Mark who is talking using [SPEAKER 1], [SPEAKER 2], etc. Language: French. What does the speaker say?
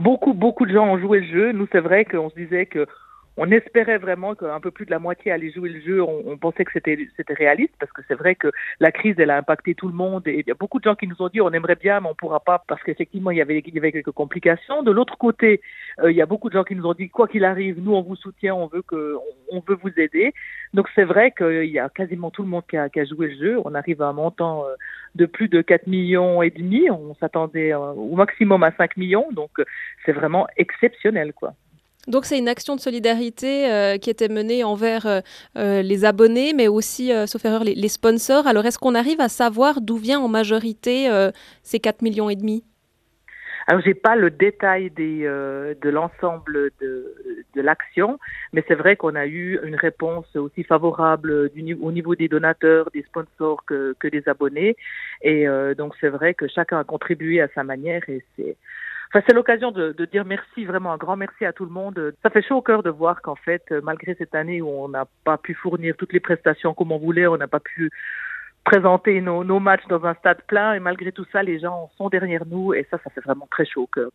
[SPEAKER 1] Beaucoup de gens ont joué le jeu. Nous, c'est vrai qu'on se disait que on espérait vraiment qu'un peu plus de la moitié allait jouer le jeu. On pensait que c'était réaliste parce que c'est vrai que la crise, elle a impacté tout le monde. Et il y a beaucoup de gens qui nous ont dit on aimerait bien, mais on pourra pas parce qu'effectivement, il y avait quelques complications. De l'autre côté, il y a beaucoup de gens qui nous ont dit quoi qu'il arrive, nous, on vous soutient, on veut vous aider. Donc, c'est vrai qu'il y a quasiment tout le monde qui a joué le jeu. On arrive à un montant de plus de 4 millions et demi. On s'attendait au maximum à 5 millions. Donc, c'est vraiment exceptionnel, quoi.
[SPEAKER 2] Donc c'est une action de solidarité qui était menée envers les abonnés, mais aussi, sauf erreur, les sponsors. Alors est-ce qu'on arrive à savoir d'où vient en majorité ces 4 millions et demi?
[SPEAKER 1] Alors, j'ai pas le détail de l'ensemble de l'action, mais c'est vrai qu'on a eu une réponse aussi favorable au niveau des donateurs, des sponsors que des abonnés. Et donc, c'est vrai que chacun a contribué à sa manière et c'est l'occasion de dire merci, vraiment un grand merci à tout le monde. Ça fait chaud au cœur de voir qu'en fait, malgré cette année où on n'a pas pu fournir toutes les prestations comme on voulait, on n'a pas pu présenter nos matchs dans un stade plein et malgré tout ça, les gens sont derrière nous et ça fait vraiment très chaud au cœur.